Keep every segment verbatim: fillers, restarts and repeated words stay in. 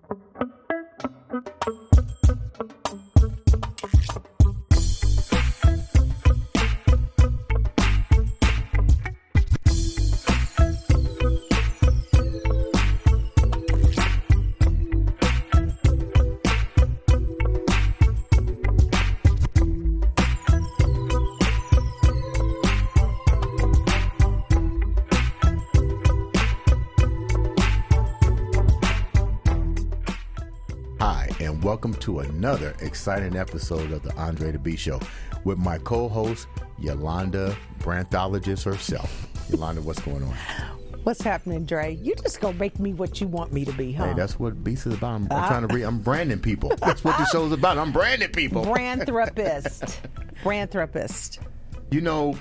Welcome to another exciting episode of the Andre the B Show with my co-host, Yolanda, brandologist herself. Yolanda, what's going on? What's happening, Dre? You just gonna make me what you want me to be, huh? Hey, that's what Beast is about. I'm, I'm trying to read. I'm branding people. That's what the show's about. I'm branding people. Brand therapist. Brand therapist. You know,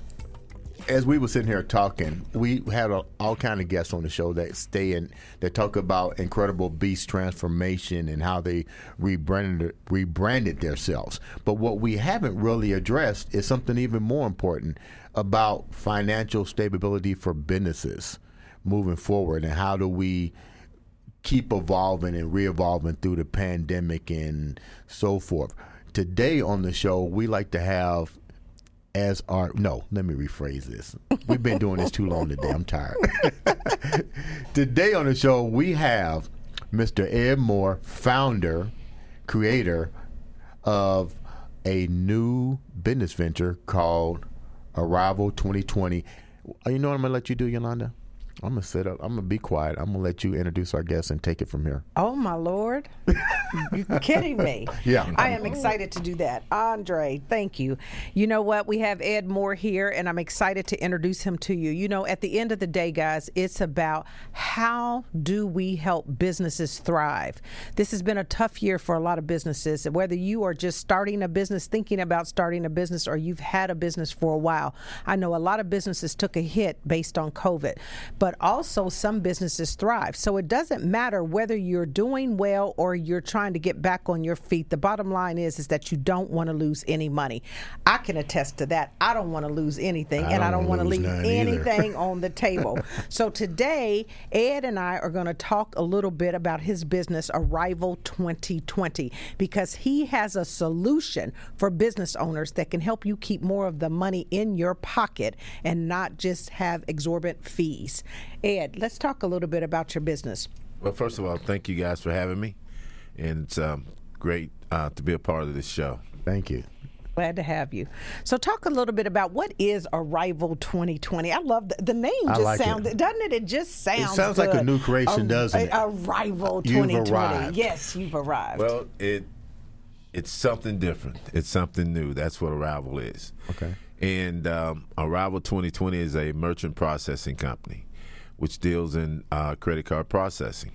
as we were sitting here talking, we had a, all kind of guests on the show that stay in, that talk about Incredible Beast transformation and how they rebranded rebranded themselves. But what we haven't really addressed is something even more important about financial stability for businesses moving forward, and how do we keep evolving and re-evolving through the pandemic and so forth. Today on the show, we like to have as our, no, let me rephrase this. We've been doing this too long today. I'm tired. Today on the show, we have Mister Ed Moore, founder, creator of a new business venture called Arrival twenty twenty. You know what I'm going to let you do, Yolanda? I'm going to sit up. I'm going to be quiet. I'm going to let you introduce our guests and take it from here. Oh, my Lord. You're kidding me. Yeah. I am excited to do that. Andre, thank you. You know what? We have Ed Moore here, and I'm excited to introduce him to you. You know, at the end of the day, guys, it's about how do we help businesses thrive. This has been a tough year for a lot of businesses, whether you are just starting a business, thinking about starting a business, or you've had a business for a while. I know a lot of businesses took a hit based on COVID, but also some businesses thrive. So it doesn't matter whether you're doing well or you're trying to get back on your feet. The bottom line is, is that you don't want to lose any money. I can attest to that. I don't want to lose anything, I and don't I don't want to leave anything on the table. So today, Ed and I are going to talk a little bit about his business, Arrival twenty twenty, because he has a solution for business owners that can help you keep more of the money in your pocket and not just have exorbitant fees. Ed, let's talk a little bit about your business. Well, first of all, thank you guys for having me, and it's um, great uh, to be a part of this show. Thank you. Glad to have you. So talk a little bit about what is Arrival twenty twenty. I love the, the name. I Just like sounds, it. doesn't it? It just sounds It sounds good. like a new creation, a, doesn't it? Arrival You've twenty twenty. arrived. Yes, you've arrived. Well, it it's something different. It's something new. That's what Arrival is. Okay. And um, Arrival twenty twenty is a merchant processing company, which deals in uh, credit card processing.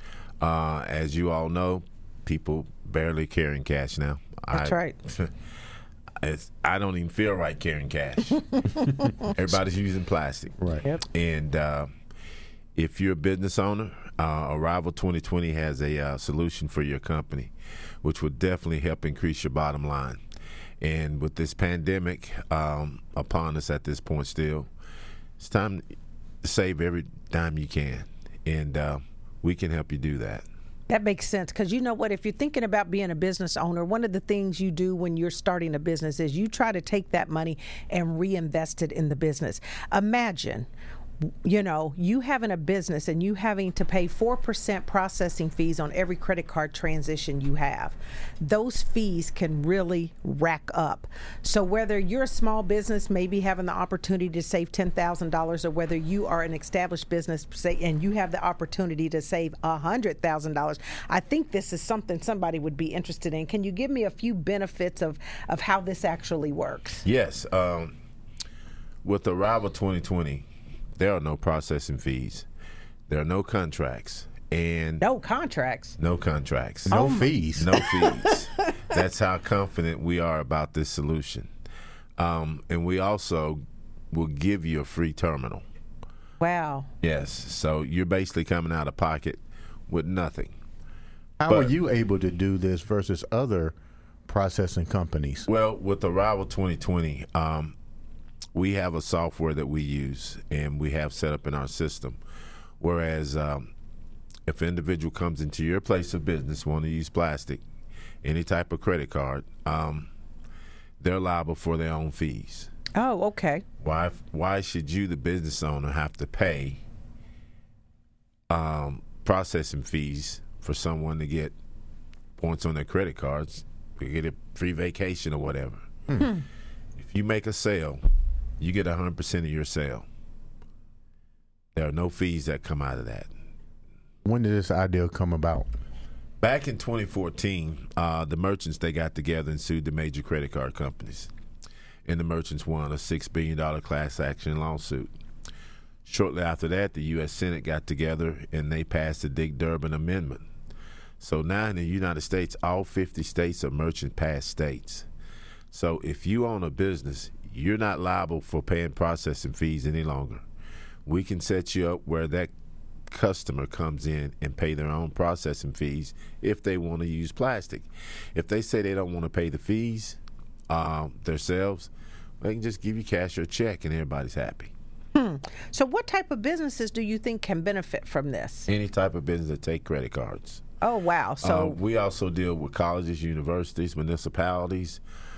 Uh, as you all know, people barely carrying cash now. That's I, right. It's, I don't even feel right carrying cash. Everybody's using plastic. Right. Yep. And uh, if you're a business owner, uh, Arrival twenty twenty has a uh, solution for your company, which would definitely help increase your bottom line. And with this pandemic um, upon us at this point still, it's time to save every dime you can. And uh, we can help you do that. That makes sense, because you know what? If you're thinking about being a business owner, one of the things you do when you're starting a business is you try to take that money and reinvest it in the business. Imagine, you know, you having a business and you having to pay four percent processing fees on every credit card transition you have. Those fees can really rack up. So whether you're a small business, maybe having the opportunity to save ten thousand dollars, or whether you are an established business say, and you have the opportunity to save one hundred thousand dollars, I think this is something somebody would be interested in. Can you give me a few benefits of, of how this actually works? Yes. Um, with Arrival twenty twenty, there are no processing fees. There are no contracts. And No contracts. no contracts. No fees. No fees. That's how confident we are about this solution. Um, and we also will give you a free terminal. Wow. Yes. So you're basically coming out of pocket with nothing. How But- are you able to do this versus other processing companies? Well, with Arrival twenty twenty, um, we have a software that we use and we have set up in our system. Whereas um, if an individual comes into your place of business, want to use plastic, any type of credit card, um, they're liable for their own fees. Oh, okay. Why? Why should you, the business owner, have to pay um, processing fees for someone to get points on their credit cards, to get a free vacation or whatever? Hmm. If you make a sale, you get one hundred percent of your sale. There are no fees that come out of that. When did this idea come about? Back in twenty fourteen, uh, the merchants, they got together and sued the major credit card companies. And the merchants won a six billion dollars class action lawsuit. Shortly after that, the U S Senate got together and they passed the Dick-Durbin Amendment. So now in the United States, all fifty states are merchant pass states. So if you own a business, you're not liable for paying processing fees any longer. We can set you up where that customer comes in and pay their own processing fees if they want to use plastic. If they say they don't want to pay the fees um, themselves, they can just give you cash or check and everybody's happy. Hmm. So what type of businesses do you think can benefit from this? Any type of business that take credit cards. Oh, wow. So uh, we also deal with colleges, universities, municipalities,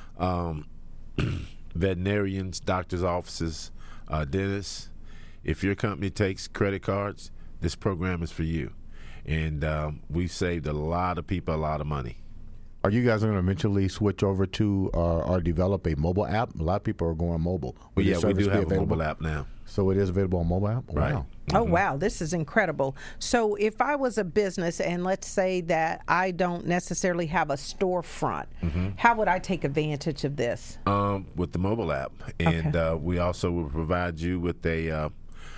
um, veterinarians, doctors' offices, uh, dentists. If your company takes credit cards, this program is for you. And um, we've saved a lot of people a lot of money. Are you guys going to eventually switch over to uh, or develop a mobile app? A lot of people are going mobile. Well, yeah, we do have available? a mobile app now. So it is available on mobile app? Right. Wow. Oh, wow. This is incredible. So if I was a business and let's say that I don't necessarily have a storefront, mm-hmm. how would I take advantage of this? Um, with the mobile app. And Okay. uh, we also will provide you with a, uh,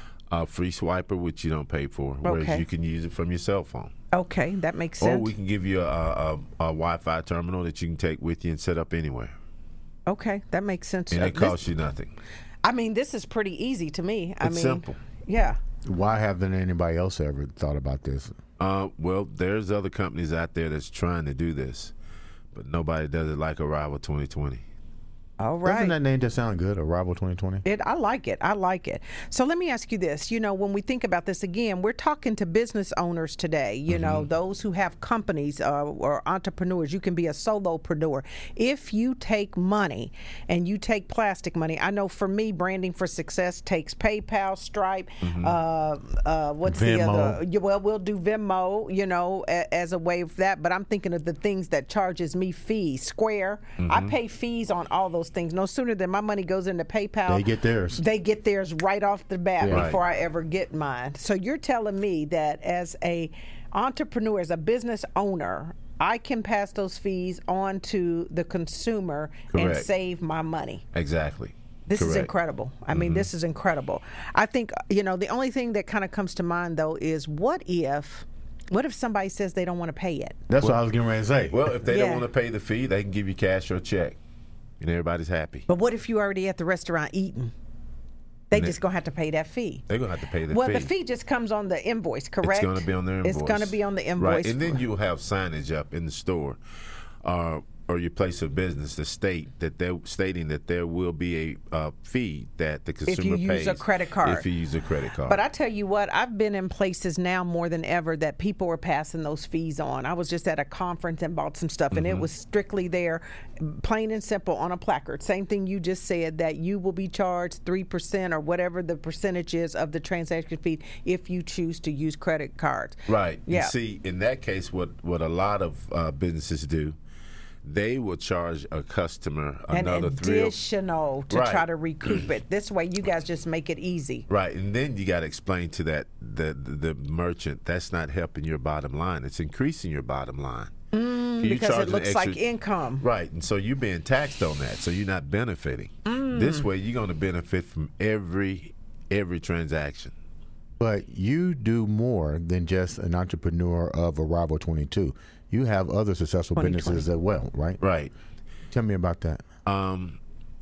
a free swiper, which you don't pay for, whereas Okay. you can use it from your cell phone. Okay, that makes Or sense. we can give you a, a, a Wi-Fi terminal that you can take with you and set up anywhere. Okay, that makes sense. And Uh, it costs you nothing. I mean, this is pretty easy to me. I It's mean, simple. Yeah. Why haven't anybody else ever thought about this? Uh, well, there's other companies out there that's trying to do this, but nobody does it like Arrival twenty twenty. All Doesn't right. that name just sound good? Arrival twenty twenty? It, I like it. I like it. So let me ask you this. You know, when we think about this again, we're talking to business owners today, you know, those who have companies uh, or entrepreneurs. You can be a solopreneur. If you take money and you take plastic money, I know for me, Branding for Success takes PayPal, Stripe, uh, uh, what's the Venmo. other? Yeah, well, we'll do Venmo, you know, a, as a way of that. But I'm thinking of the things that charges me fees. Square, I pay fees on all those things. No sooner than my money goes into PayPal, They get theirs. They get theirs right off the bat Yeah. before I ever get mine. So you're telling me that as a entrepreneur, as a business owner, I can pass those fees on to the consumer and Correct. save my money. Exactly. This is Correct. incredible. I mean, this is incredible. I think, you know, the only thing that kind of comes to mind, though, is what if, what if somebody says they don't want to pay it? That's what I was getting ready to say. Well, if they Yeah. don't want to pay the fee, they can give you cash or check, and everybody's happy. But what if you already at the restaurant eating? They And just going to have to pay that fee. They're going to have to pay the Well, fee. the fee just comes on the invoice, correct? It's going to be on their invoice. It's going to be on the invoice. Right, and then you'll have signage up in the store uh, or your place of business to state that they're stating that there will be a uh, fee that the consumer you pays use a credit card. If you use a credit card. But I tell you what, I've been in places now more than ever that people are passing those fees on. I was just at a conference and bought some stuff, and Mm-hmm. it was strictly there, plain and simple, on a placard. Same thing you just said, that you will be charged three percent or whatever the percentage is of the transaction fee if you choose to use credit cards. Right. Yeah. And see, in that case, what, what a lot of uh, businesses do, they will charge a customer An another three or additional to Right. try to recoup it. This way, you guys just make it easy. Right, and then you got to explain to that the, the the merchant that's not helping your bottom line; it's increasing your bottom line. Mm, Because it looks like income. Right, and so you're being taxed on that, so you're not benefiting. Mm. This way, you're going to benefit from every every transaction. But you do more than just an entrepreneur of Arrival twenty-two. You have other successful twenty businesses as well, right? Right. Tell me about that. Um,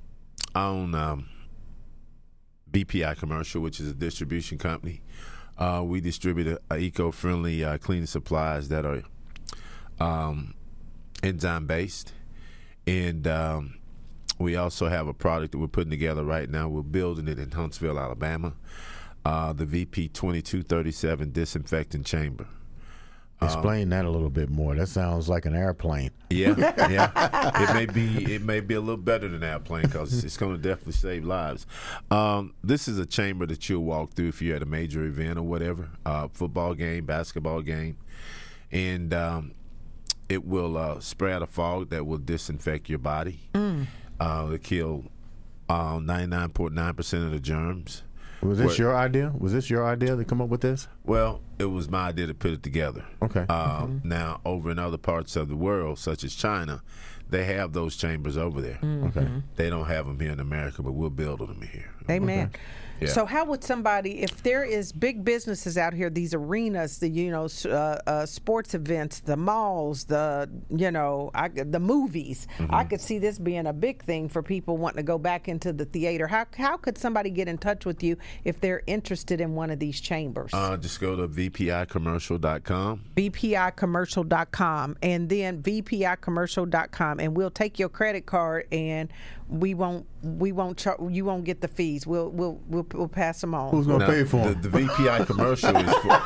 I own um, B P I Commercial, which is a distribution company. Uh, we distribute a, a eco-friendly uh, cleaning supplies that are um, enzyme-based, and um, we also have a product that we're putting together right now. We're building it in Huntsville, Alabama. Uh, the V P twenty-two thirty-seven disinfectant chamber. Explain that a little bit more. That sounds like an airplane. Yeah, yeah. It may be it may be a little better than an airplane because it's going to definitely save lives. Um, this is a chamber that you'll walk through if you're at a major event or whatever, uh, football game, basketball game, and um, it will uh, spray out a fog that will disinfect your body. Mm. Uh, it'll kill uh, ninety-nine point nine percent of the germs. Was this What- your idea? Was this your idea to come up with this? Well, it was my idea to put it together. Okay. Uh, Now, over in other parts of the world, such as China, they have those chambers over there. Okay. They don't have them here in America, but we'll build them here. Amen. Yeah. So how would somebody, if there is big businesses out here, these arenas, the you know s- uh, uh, sports events, the malls, the you know I, the movies, Mm-hmm. I could see this being a big thing for people wanting to go back into the theater. How how could somebody get in touch with you if they're interested in one of these chambers? Uh, just go to v p i commercial dot com. v p i commercial dot com and then v p i commercial dot com, and we'll take your credit card and we won't we won't char- you won't get the fees. We'll we'll we'll, we'll pass them on. Who's gonna Now, pay for the, them? the V P I commercial is for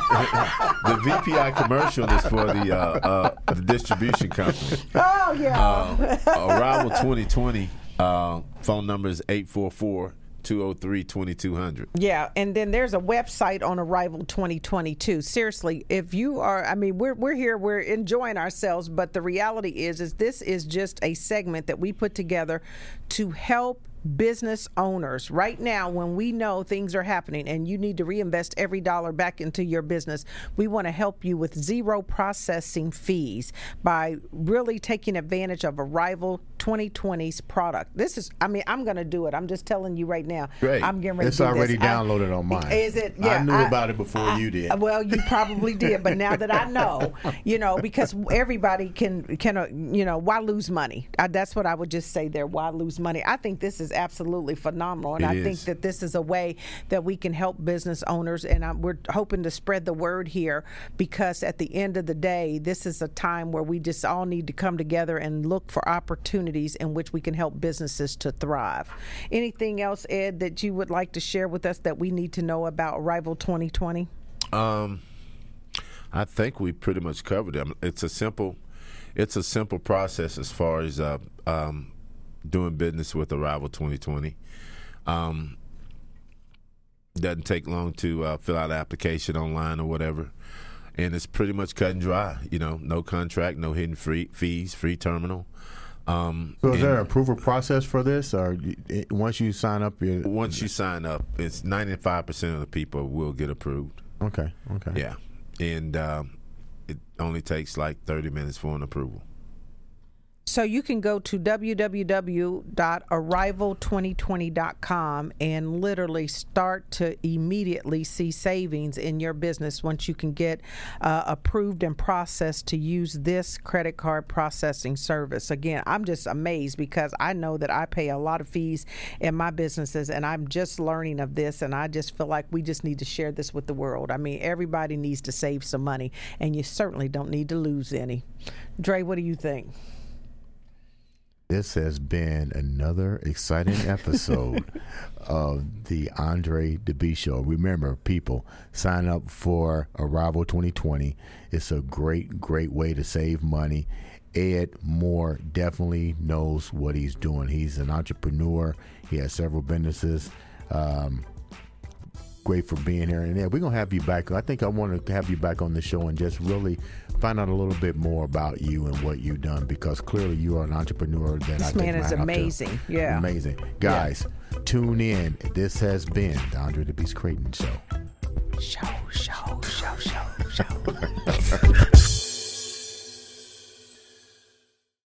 the V P I commercial is for the uh, uh, the distribution company. Oh yeah. Uh, Arrival twenty twenty. Uh, phone number is eight four four, two oh three, two two zero zero. Yeah, and then there's a website on Arrival twenty twenty-two. Seriously, if you are, I mean, we're we're here, we're enjoying ourselves, but the reality is, is this is just a segment that we put together to help business owners right now when we know things are happening and you need to reinvest every dollar back into your business. We want to help you with zero processing fees by really taking advantage of Arrival twenty twenty's product. This is, I mean, I'm going to do it. I'm just telling you right now. Great. I'm getting ready It's to do already this. I- downloaded on mine. Is it? Yeah, I knew about it before I- you did. Well, you probably did, but now that I know, you know, because everybody can, can uh, you know, why lose money? I, that's what I would just say there. Why lose money? I think this is absolutely phenomenal, and It I is. think that this is a way that we can help business owners, and I, we're hoping to spread the word here because at the end of the day, this is a time where we just all need to come together and look for opportunities in which we can help businesses to thrive. Anything else, Ed, that you would like to share with us that we need to know about Arrival twenty twenty? Um, I think we pretty much covered it. It's a simple, it's a simple process as far as uh, um, doing business with Arrival twenty twenty. Um, doesn't take long to uh, fill out an application online or whatever, and it's pretty much cut and dry. You know, no contract, no hidden free fees, free terminal. Um, So is and there an approval process for this, or you- it, once you sign up, you once you sign up, it's ninety-five percent of the people will get approved. okay, okay, Yeah, and um, it only takes like thirty minutes for an approval. So you can go to w w w dot arrival twenty twenty dot com and literally start to immediately see savings in your business once you can get uh, approved and processed to use this credit card processing service. Again, I'm just amazed because I know that I pay a lot of fees in my businesses, and I'm just learning of this, and I just feel like we just need to share this with the world. I mean, everybody needs to save some money, and you certainly don't need to lose any. Dre, what do you think? This has been another exciting episode of the Andre DeBee Show. Remember, people, sign up for Arrival twenty twenty. It's a great, great way to save money. Ed Moore definitely knows what he's doing. He's an entrepreneur. He has several businesses. Um, great for being here. And yeah, we're going to have you back. I think I want to have you back on the show and just really find out a little bit more about you and what you've done, because clearly you are an entrepreneur that This I take man is my hat off to. amazing. Yeah. Amazing. Guys, tune in. This has been the Andre DeBee's Creighton Show. Show, show, show, show, show.